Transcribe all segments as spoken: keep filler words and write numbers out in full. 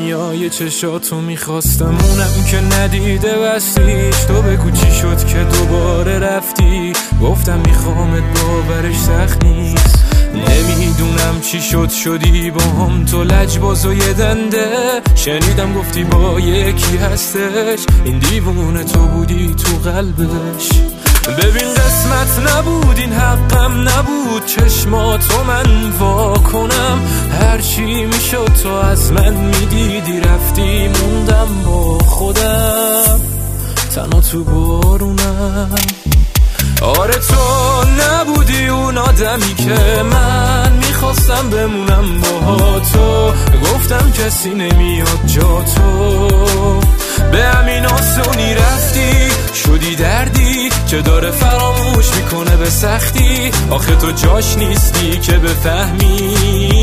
دنیای چشاتو میخواستم، اونم که ندیده بستیش. تو بگو چی شد که دوباره رفتی، گفتم میخوامت باورش سخت نیست. نمیدونم چی شد شدی با هم تو لجباز و یه دنده. شنیدم گفتی با یکی هستش، این دیوونه تو بودی تو قلبش. ببین قسمت نبود این حقم نبود، چشماتو من وا کنم. هرچی میشد تو از من میدیدی، رفتی موندم با خودم تنها تو بارونم. آره تو نبودی اون آدمی که من میخواستم بمونم با تو. گفتم کسی نمیاد جا تو، به همین آسونی رفتی. شدی دردی که داره فراموش میکنه به سختی. آخه تو جاش نیستی که بفهمی،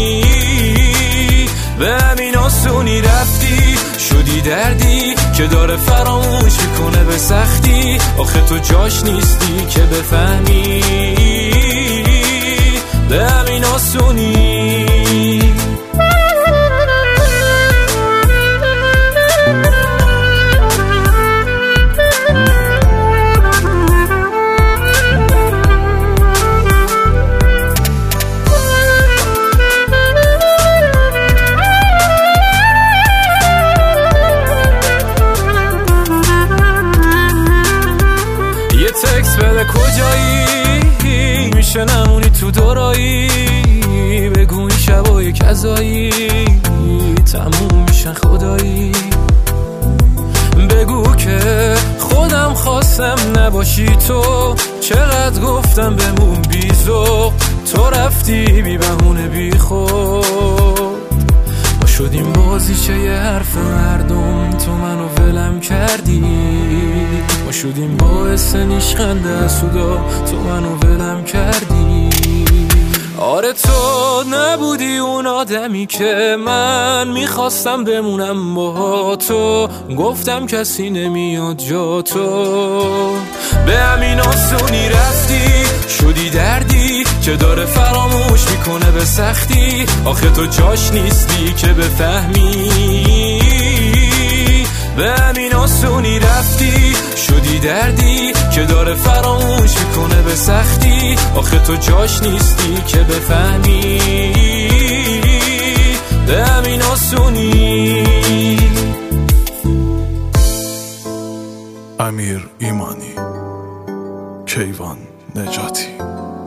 به همین آسونی رفتی. شدی دردی که داره فراموش میکنه به سختی. آخه تو جاش نیستی که بفهمی، به همین آسونی. تکس بده کجایی، میشه نمونی تو دورایی. بگو این شبای کذایی تموم میشن خدایی. بگو که خودم خواستم نباشی تو، چقدر گفتم بمون بیزو. تو رفتی بی بهونه بی خود، ما شدیم بازیچه یه حرف مردم. تو منو ولم کردی، ما شدیم باعث نیشخنده سودا. تو منو ولم کردی. آره تو نبودی اون آدمی که من میخواستم بمونم با تو. گفتم کسی نمیاد جا تو، به همین آسونی رفتی. شدی دردی که داره فراموش میکنه به سختی. آخه تو جاش نیستی که بفهمی، به همین آسونی رفتی. شدی دردی که داره فراموش میکنه به سختی. آخه تو جاش نیستی که بفهمی، به همین آسونی. امیر ایمانی، کیوان نجاتی.